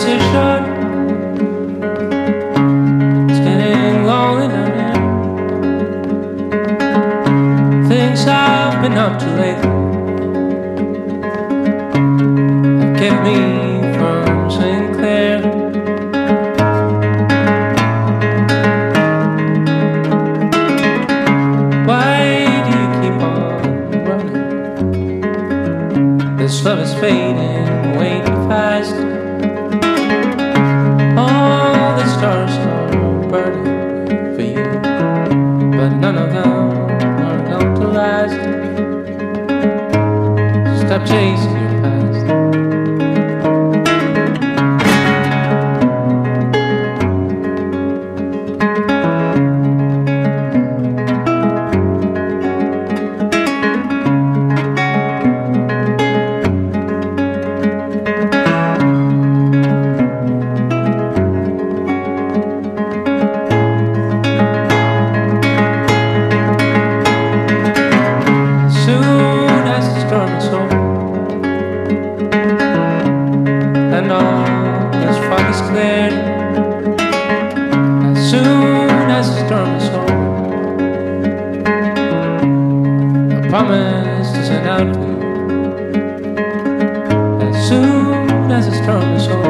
is short. It's getting lonely down here. Things I've been up to lately have kept me from Sinclair. Why do you keep on running? This love is fading way too fast. All the stars are burning for you, but none of them are going to last. Stop chasing your past. And all this fog is cleared. As soon as the storm is over, I promise to send out for you. As soon as the storm is over.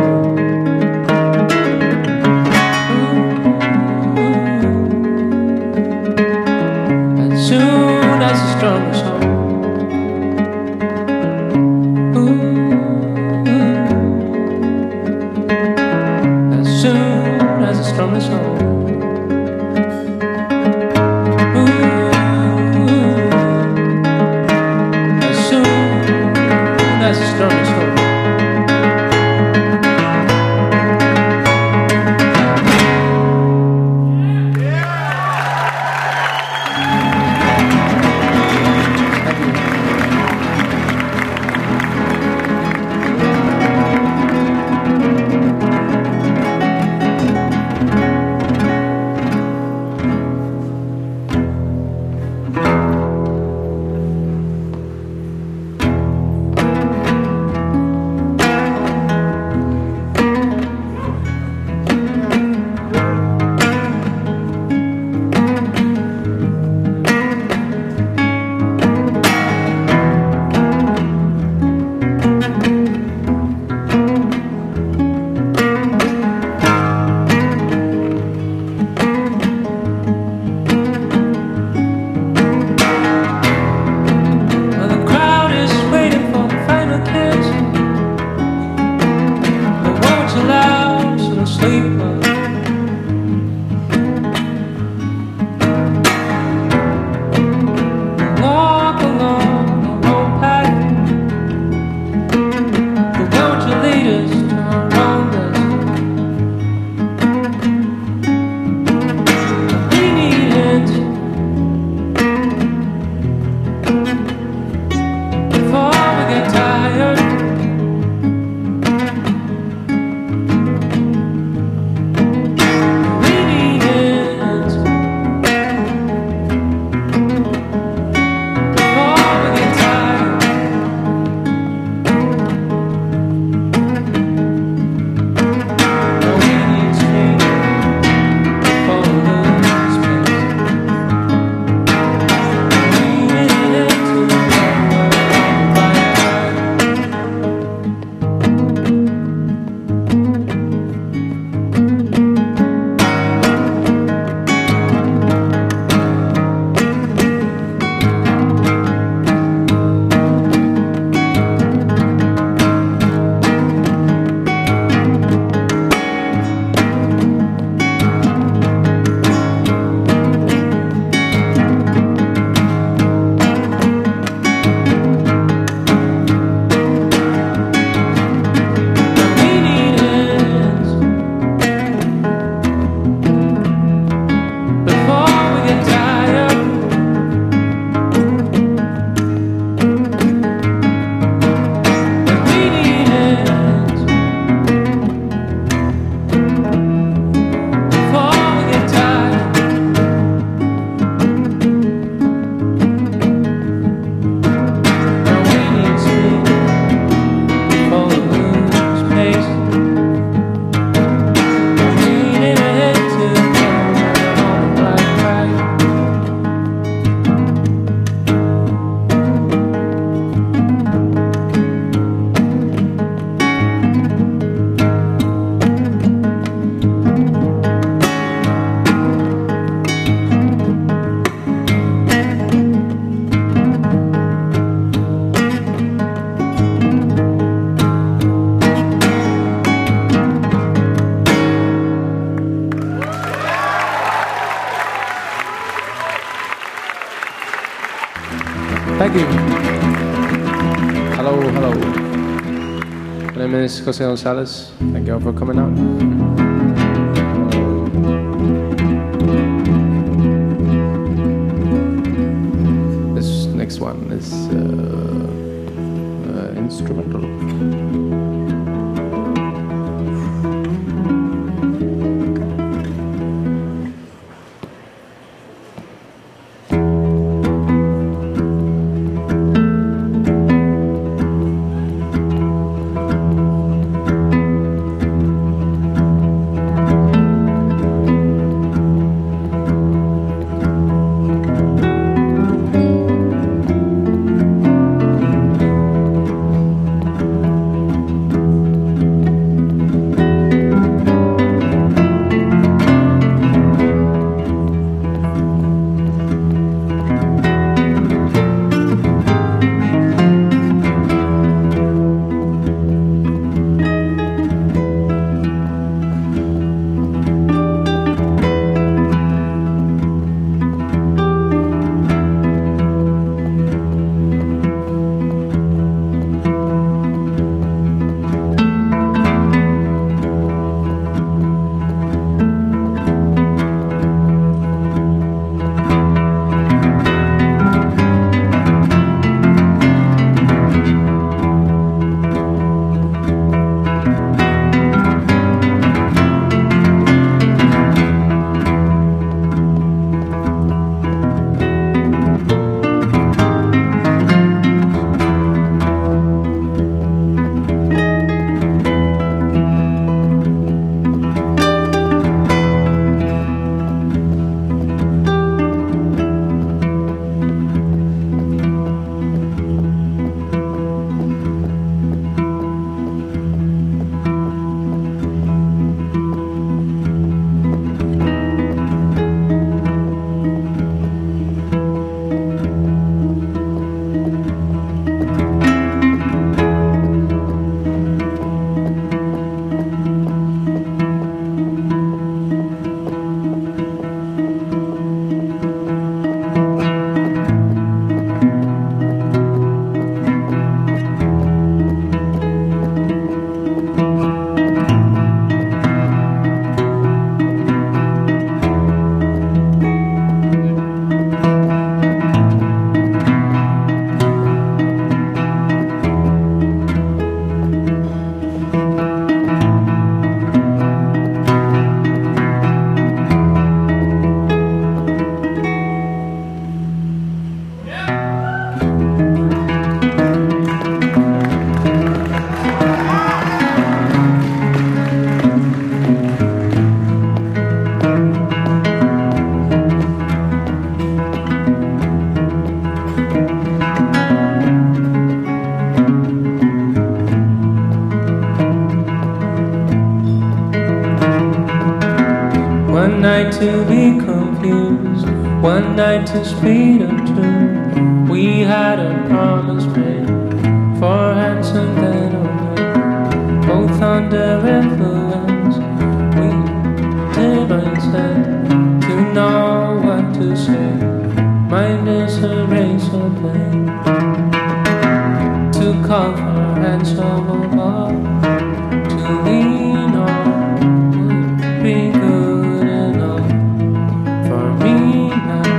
Ooh. As soon as the storm is over. As soon as the storm is over. Ooh. As soon as the storm is over. hello. My name is Jose Gonzalez. Thank you for coming out. This next one is instrumental. One night to be confused, one night to speed up to. We had a promise made for hands and then away. Both under influence, we didn't say to know what to say. Mind is a razor blade to cover hands of a ball. To lean on would be good enough for me now.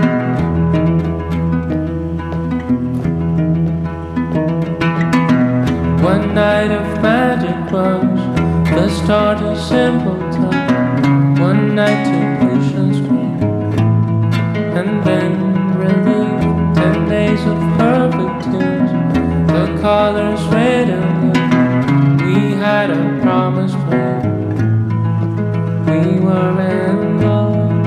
One night of magic was the start of simple talk. One night to push and scream, and then relief. 10 days of perfect tears, the colors red and blue. We had a promise made, we were in love.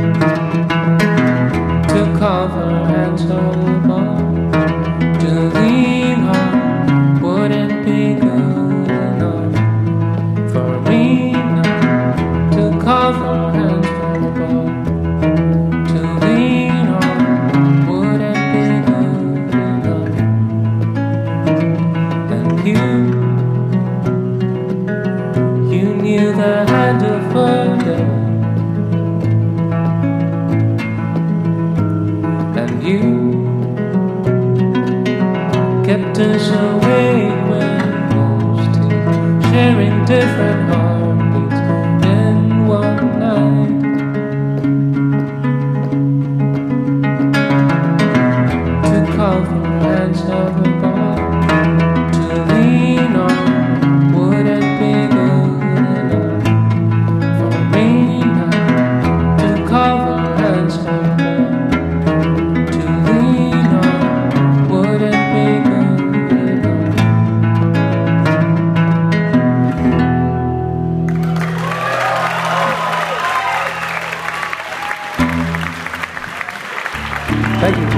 To cover hands above, to lean on, wouldn't be good enough for me now. To cover hands above, to lean on, wouldn't be good enough. And you different heartbeats in one night. To call from the hands of a ball, to lean on, wouldn't be good enough for me now. To call from the hands of a ball, to lean on, wouldn't be good enough. Thank you.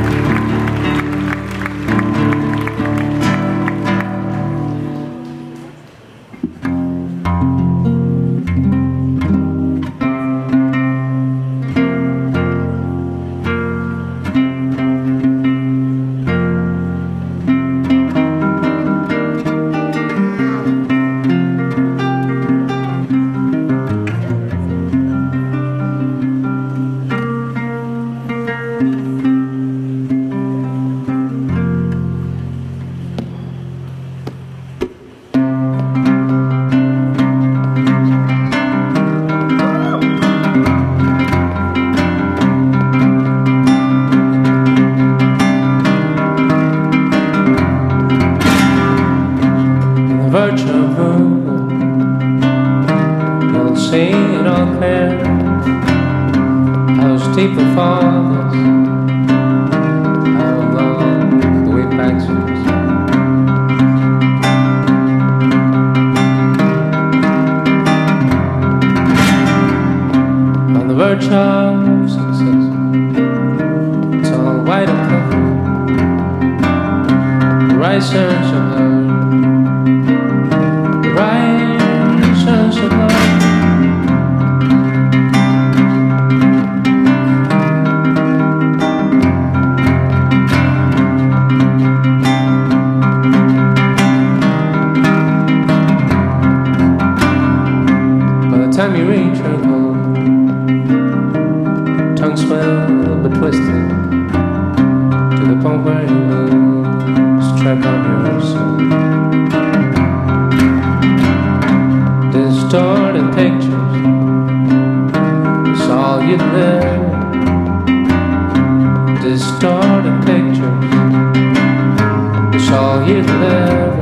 Verge of rumor, you'll see it all clear. How steep the fall is, how long the way back seems. On the verge of success, it's all white and clear. The risers of love, righteous of love. By the time you reach your goal, tongue swell but twisted, to the point where you lose track of your soul. Distorted pictures, it's all you live. Distorted pictures, it's all you live.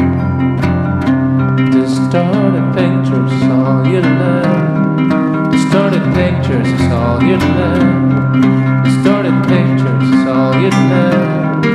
Distorted pictures, it's all you live. Distorted pictures, it's all you live. Distorted pictures, it's all you live.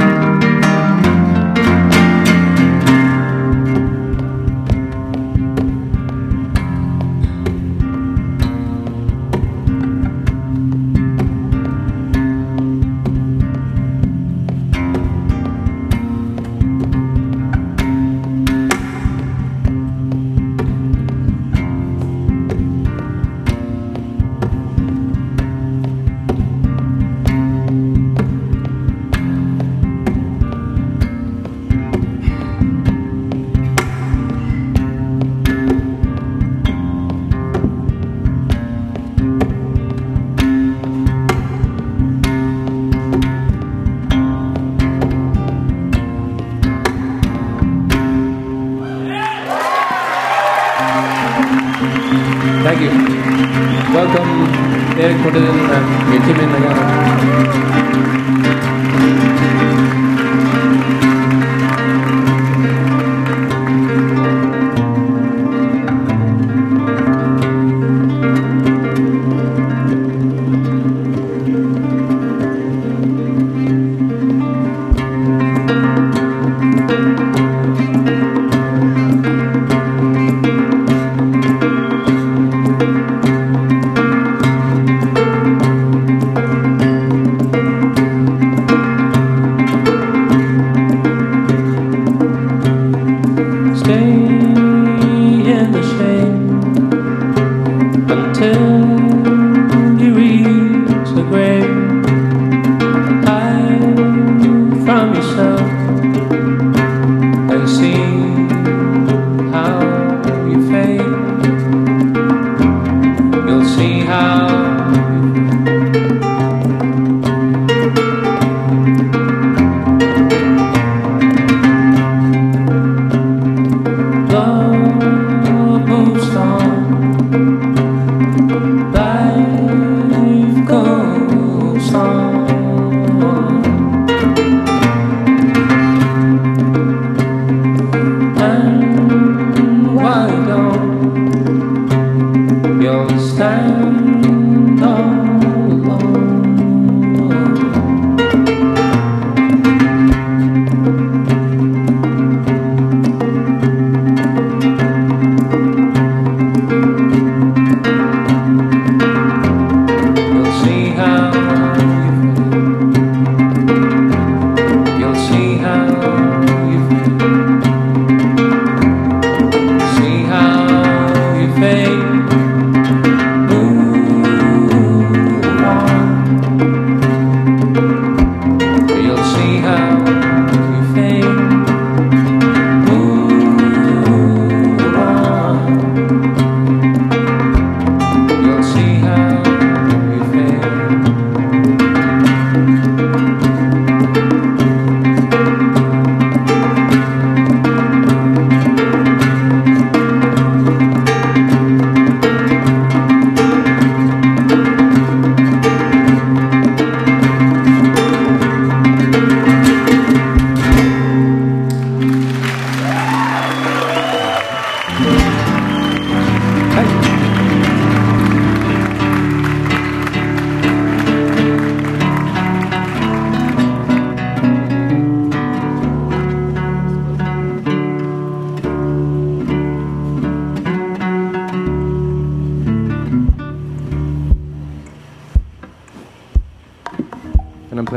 Thank you. Welcome, Eric Portedal and Benjamin Nagano.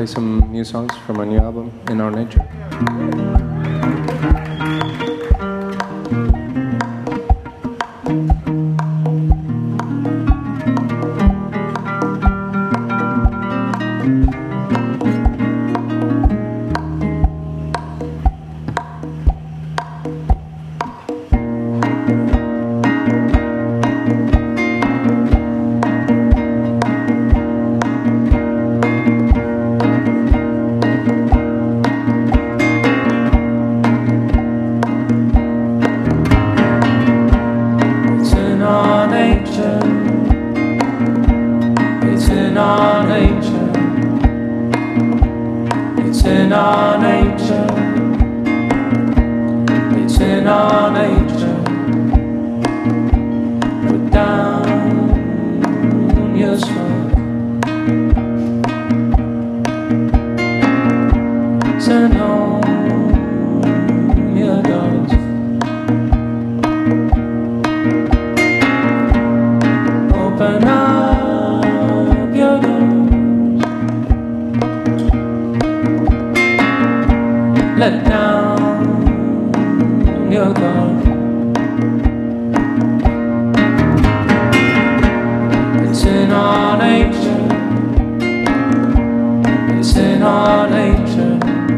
play some new songs from our new album, In Our Nature. Let down your guard. It's in our nature. It's in our nature.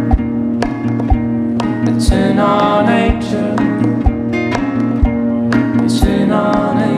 It's in our nature. It's in our nature.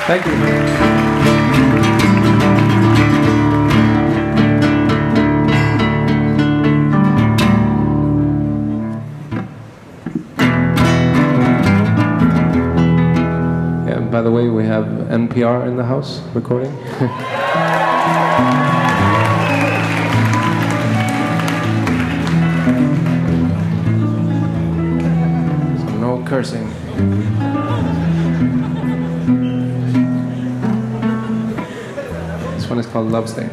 Thank you. By the way, we have NPR in the house recording. So no cursing. This one is called Love Stain.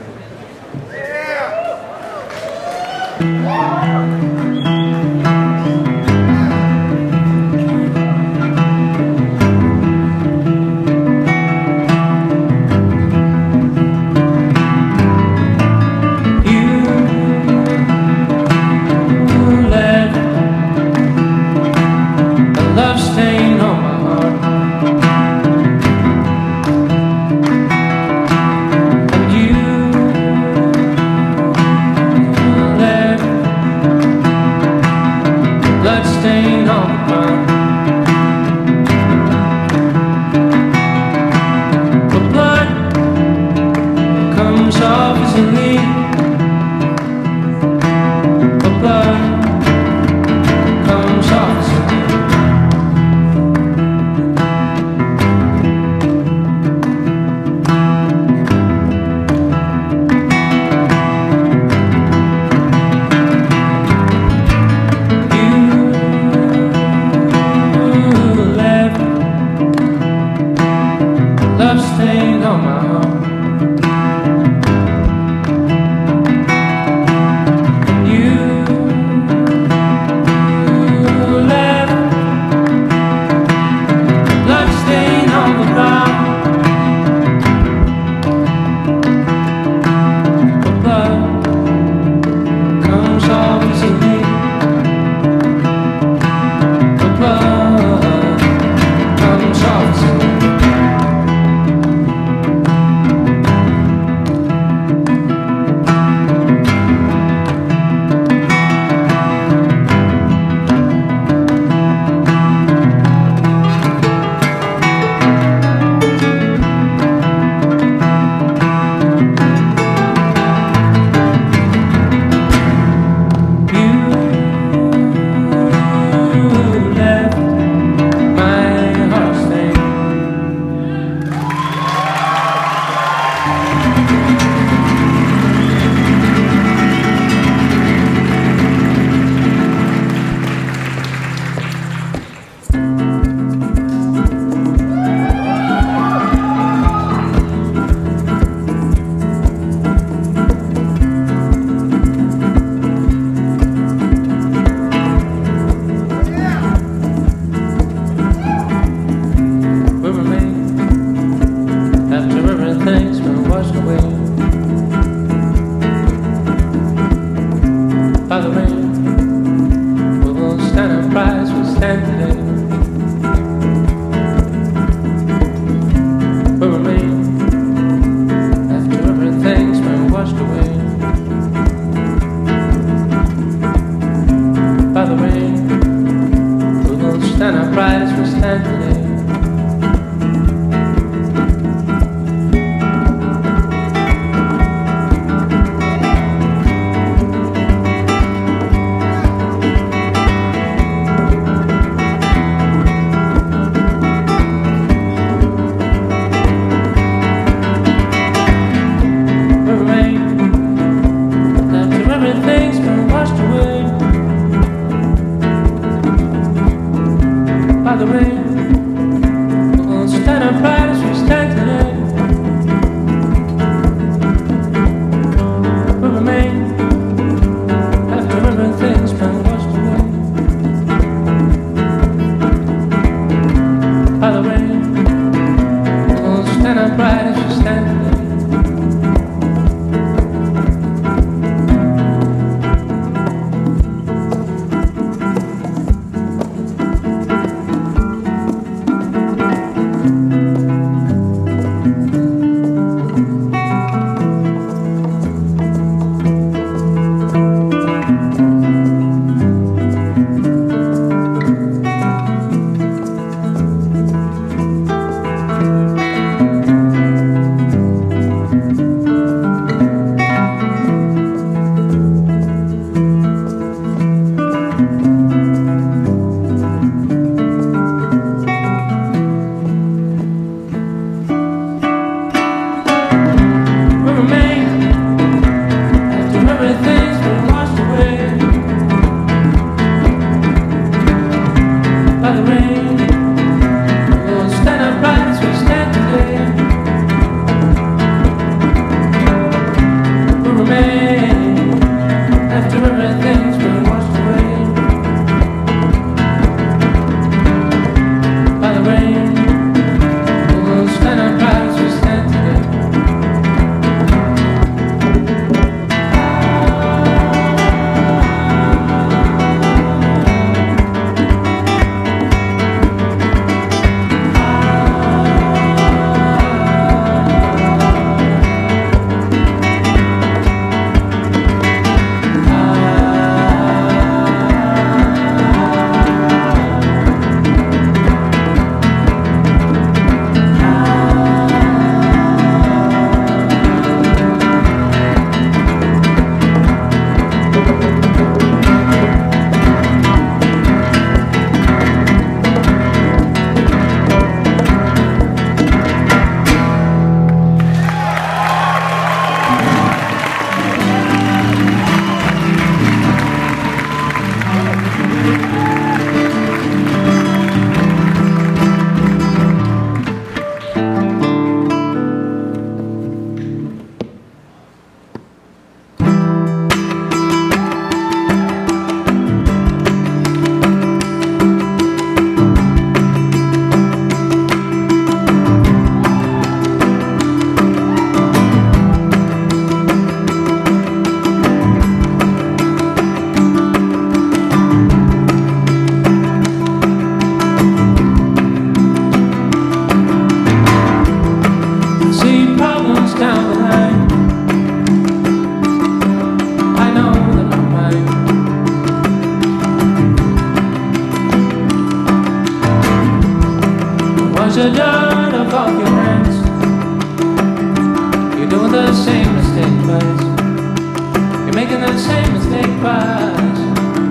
doing the same mistake twice. You're making the same mistake twice.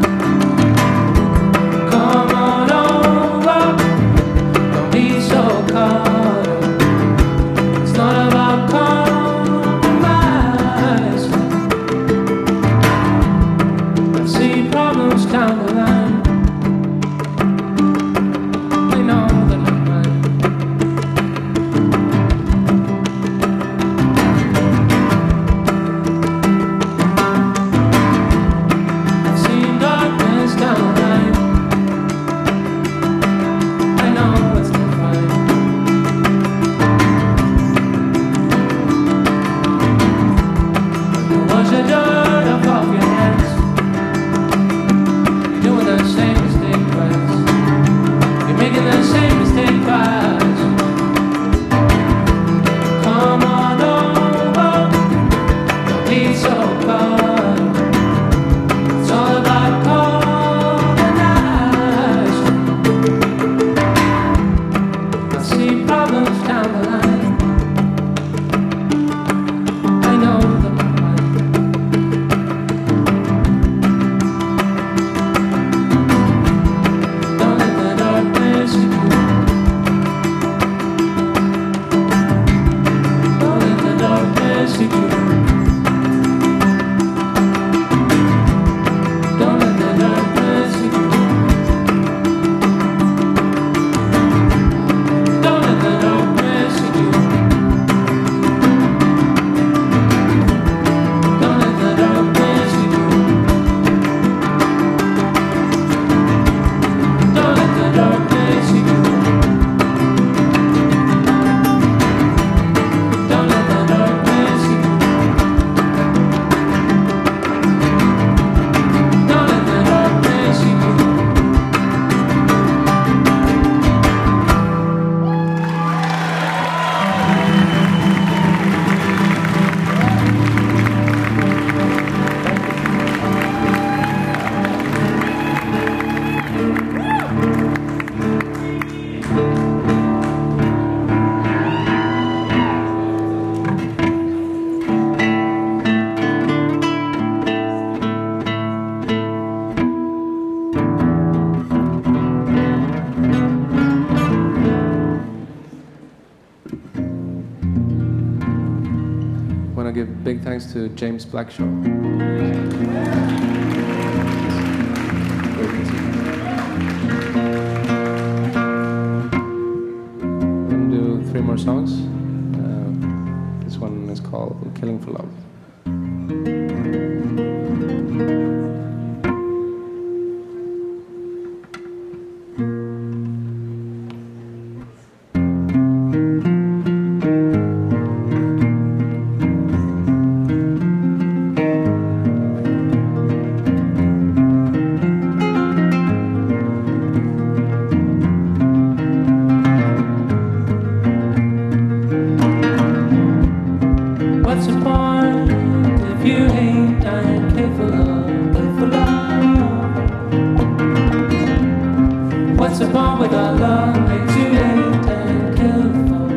Come on over, don't be so caught up. It's not about compromise. I see problems down the line. I know that I'm mine. Big thanks to James Blackshaw. We're going to do 3 more songs. This one is called Killing for Love. What's the point with our love makes you hate and kill for?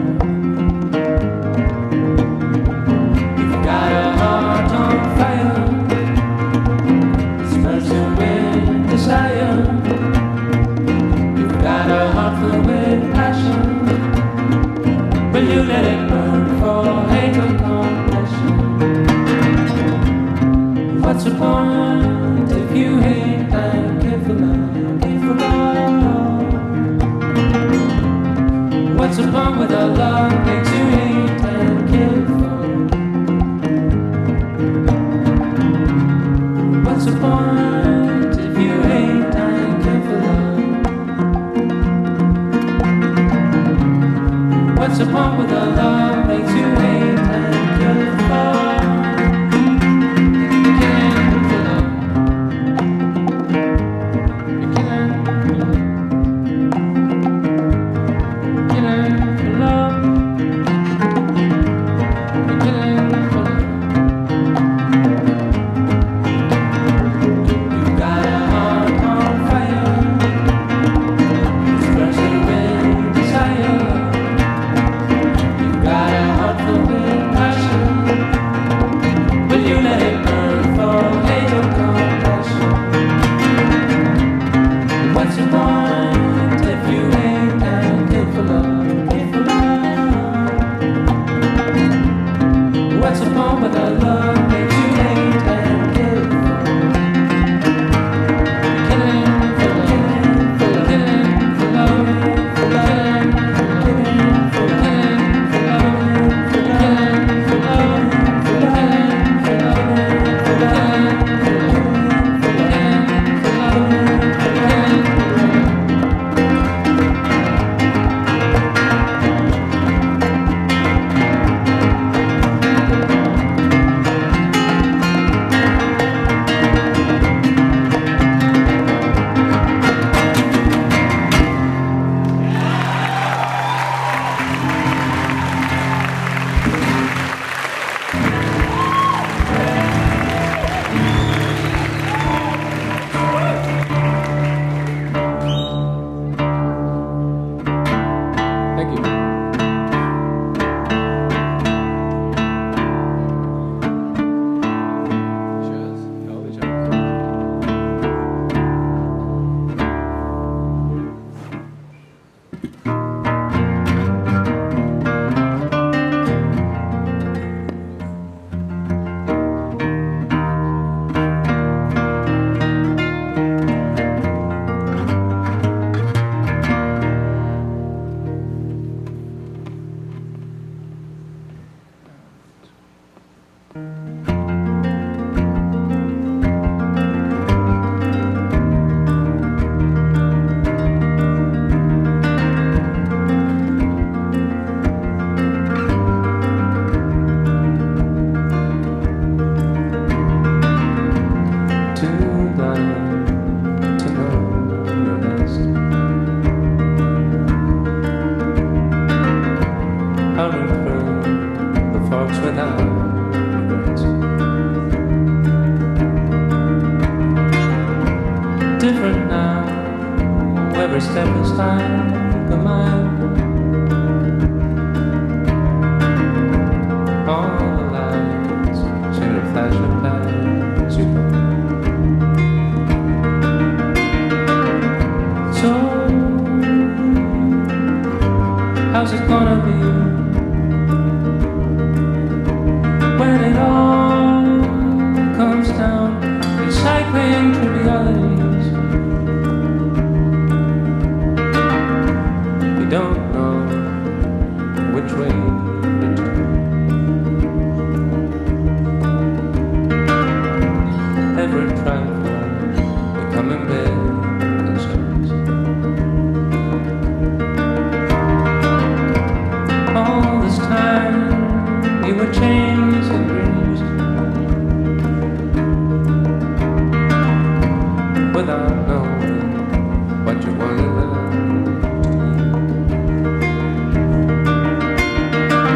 You've got a heart on fire, it's bursting with desire. You've got a heart filled with passion. Will you let it burn for hate or compassion? What's the point if you hate and care for love? What's the point with our love makes you hate and kill for? What's the point if you hate and kill for love? What's the point with our love makes you hate and kill for? Passion. hurrying through the forks without regrets. Different now, every step is like a mile. All the lights seem to flash and pass you by. So, how's it gonna be when it all comes down, recycling trivialities? You don't know which way to turn. Every trifle becoming big concerns. All this time you were chasing dreams without knowing what you wanted to be.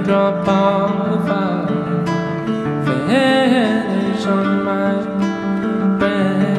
teardrop on fire, feathers on my breath.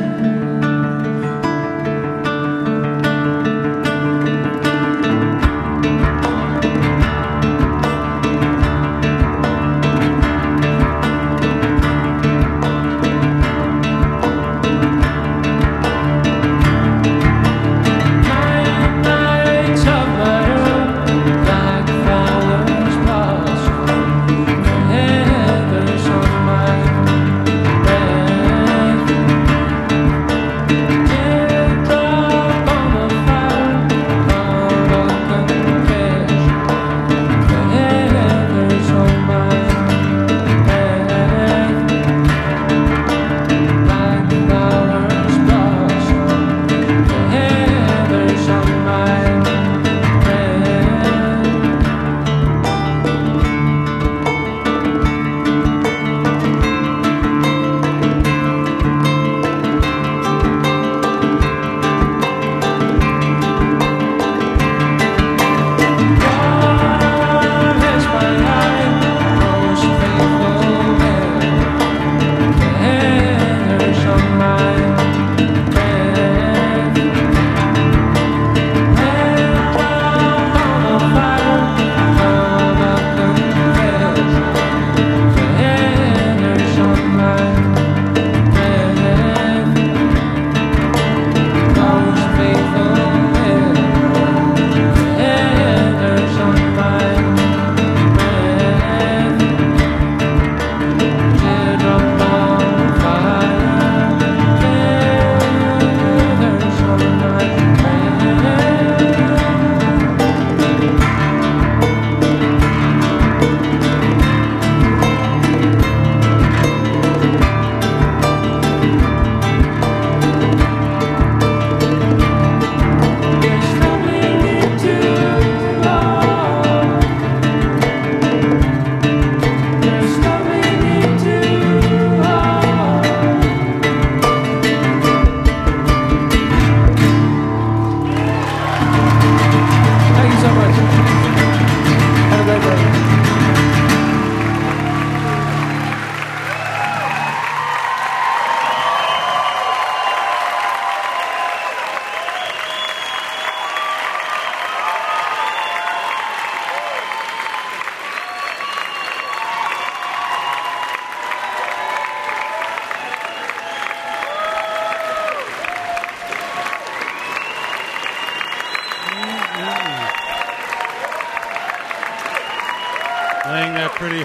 Laying that pretty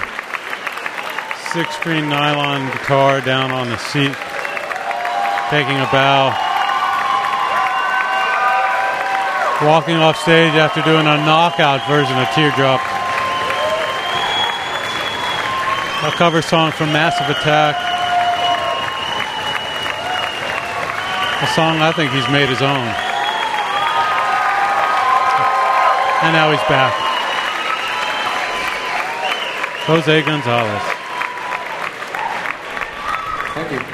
six-string nylon guitar down on the seat, taking a bow, walking off stage after doing a knockout version of Teardrop, a cover song from Massive Attack, a song I think he's made his own. And now he's back. Jose Gonzalez. Thank you.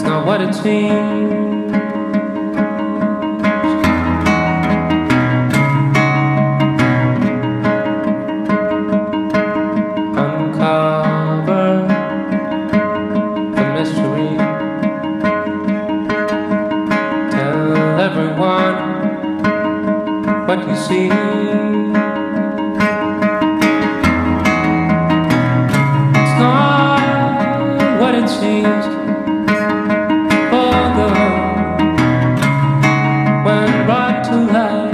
not what it seems. Uncover the mystery. Tell everyone what you see. It's not what it seems. When brought to life,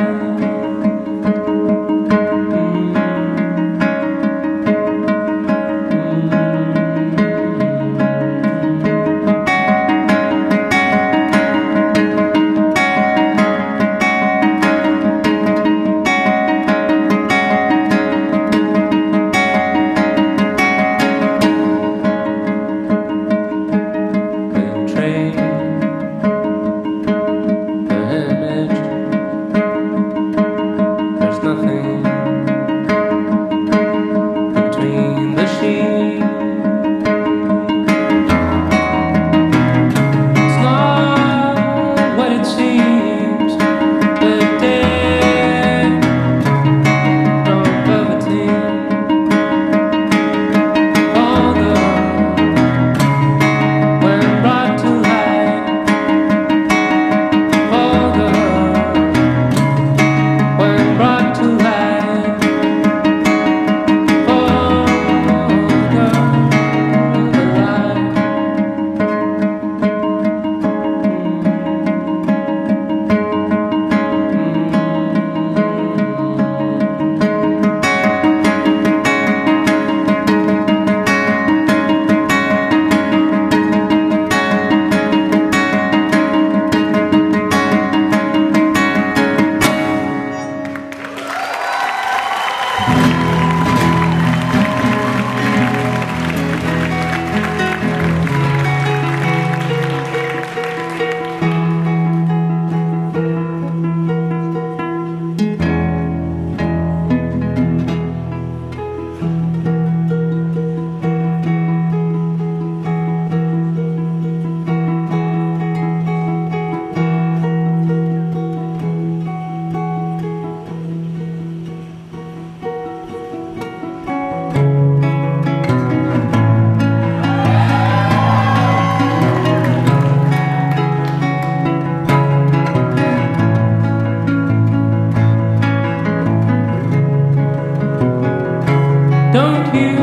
don't you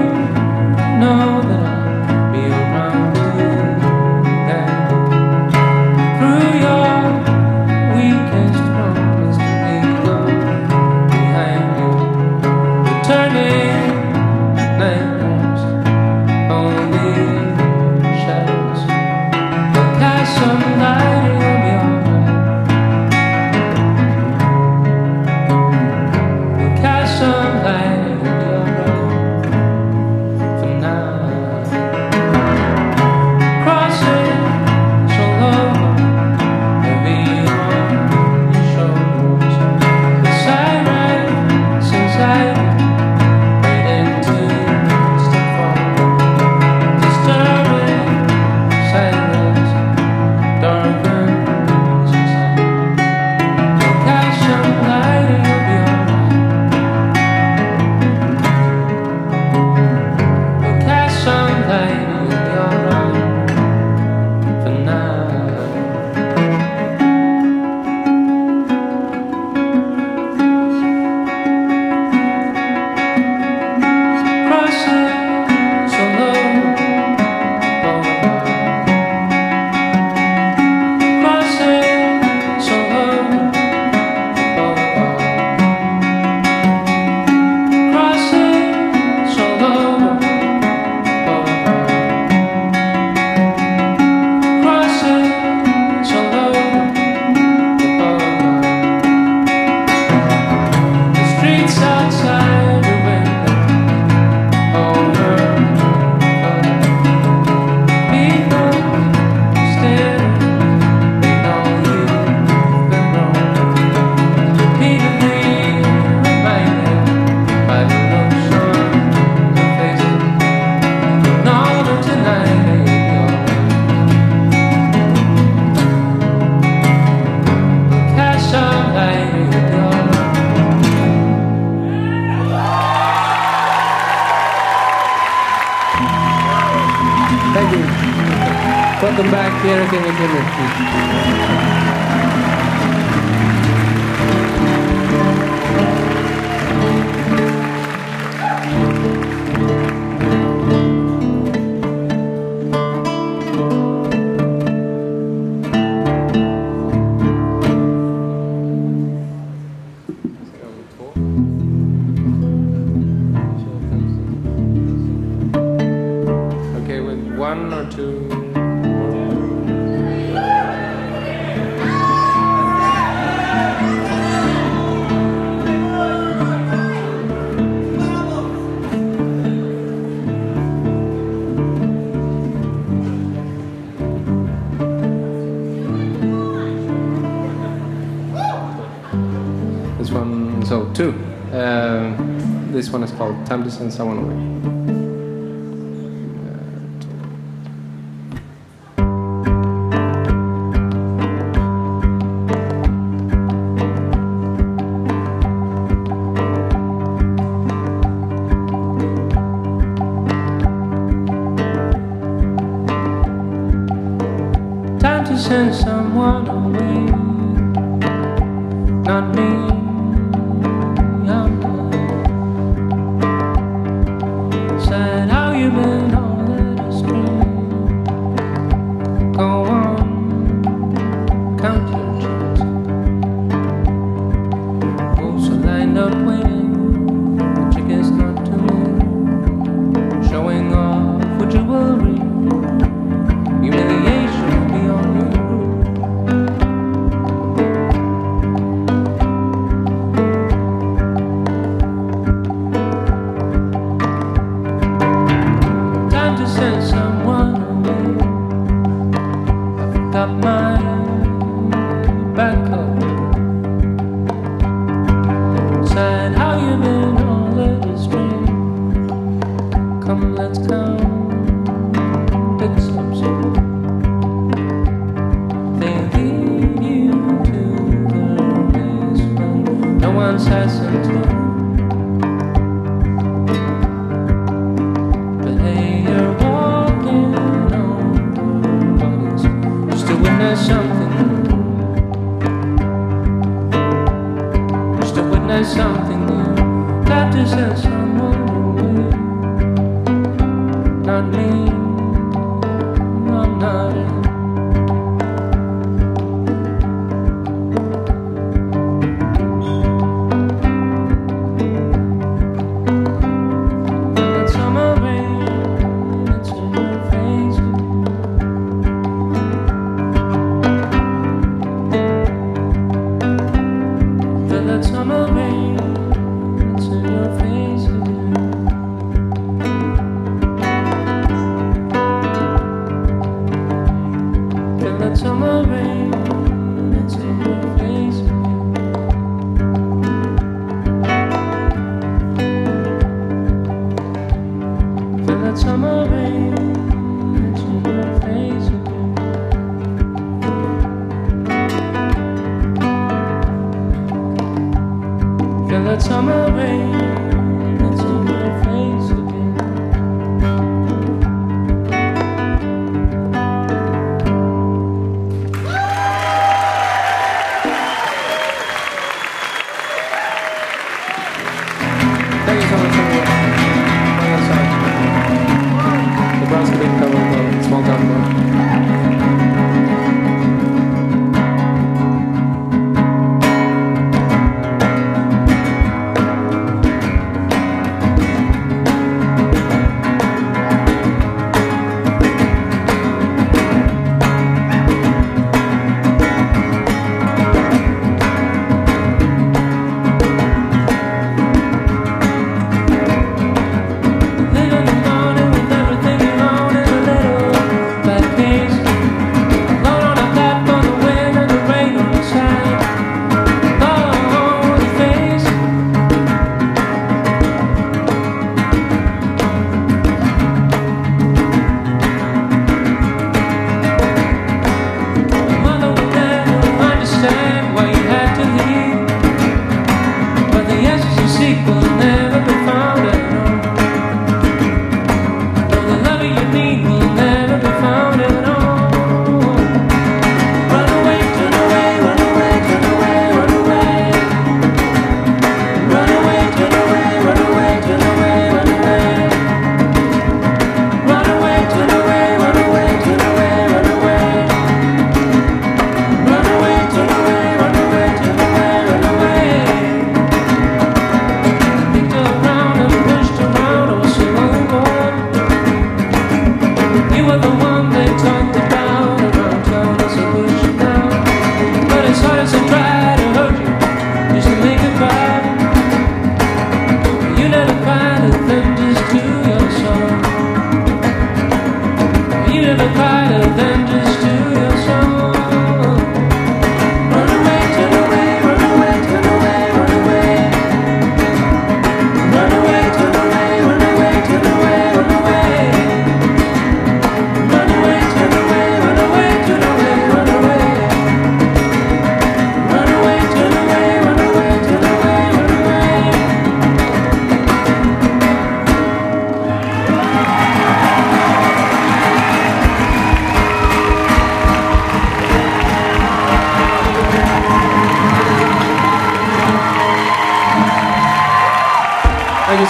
know that I'll be around today? Through your weakest moments to be gone behind you, returning nightmares, only shadows will cast some light of your light, will cast some light of your light. everything we can repeat. One or two this one, so two. This one is called Time to Send Someone Away. Time to send someone away, not me, I'm not. Said how you been all that astray. Go on, count your checks. Fools are lined up waiting, the trick is not to win. Showing off what jewelry, humiliation. Send someone away. I forgot my backup. Said how you been all that astray. Come, let's count it some. They lead you to the place where no one's hesitant. Something new, just to witness something new. Got to send someone away, not me, I'm not it. That summer rain, it's in your face. That summer rain, it's in your face again. Feel that summer rain, it's in your face again. Feel that summer rain, it's in your face again. Feel that summer rain, it's in your face again. Thank you so much, everyone. The Nebraska didn't cover the Small Town Bar.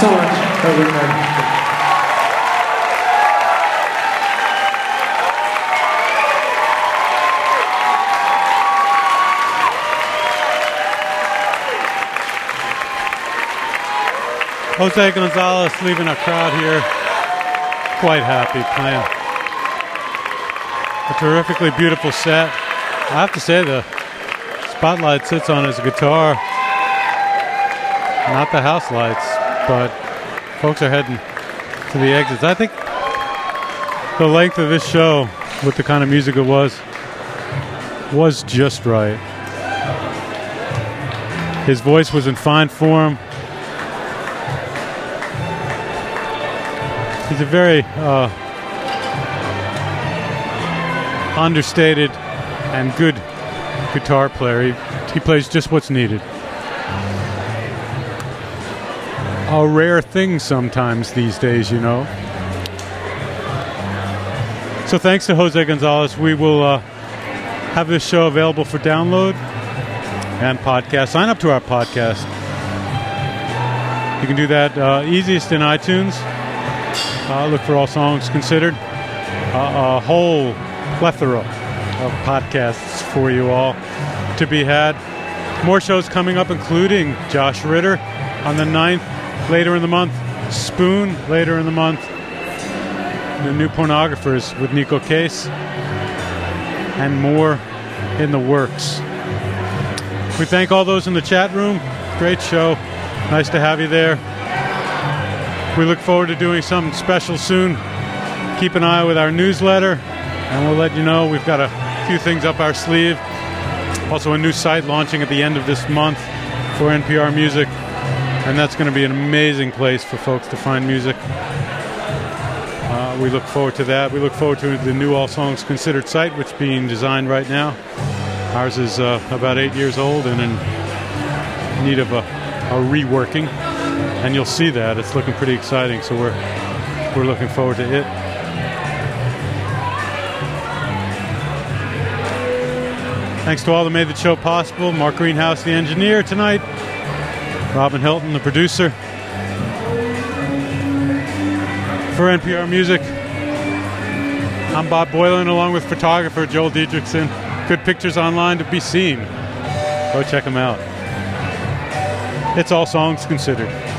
so much for a good night. Jose Gonzalez leaving a crowd here quite happy playing a terrifically beautiful set. I have to say the spotlight sits on his guitar, not the house lights, but folks are heading to the exits. I think the length of this show with the kind of music it was just right. His voice was in fine form. He's a very understated and good guitar player. He plays just what's needed. A rare thing sometimes these days, you know. So thanks to Jose Gonzalez. We will have this show available for download and podcast. Sign up to our podcast. You can do that easiest in iTunes. Look for All Songs Considered. A whole plethora of podcasts for you all to be had. More shows coming up, including Josh Ritter on the 9th, later in the month. Spoon, later in the month. The New Pornographers with Nico Case. And more in the works. We thank all those in the chat room. Great show. Nice to have you there. We look forward to doing something special soon. Keep an eye with our newsletter, and we'll let you know. We've got a few things up our sleeve. Also a new site launching at the end of this month for NPR Music, and that's going to be an amazing place for folks to find music. We look forward to that. We look forward to the new All Songs Considered site, which is being designed right now. Ours is about 8 years old and in need of a reworking. And you'll see that. It's looking pretty exciting, so we're looking forward to it. Thanks to all that made the show possible. Mark Greenhouse, the engineer tonight. Robin Hilton, the producer. For NPR Music, I'm Bob Boylan, along with photographer Joel Diedrichson. Good pictures online to be seen. Go check them out. It's All Songs Considered.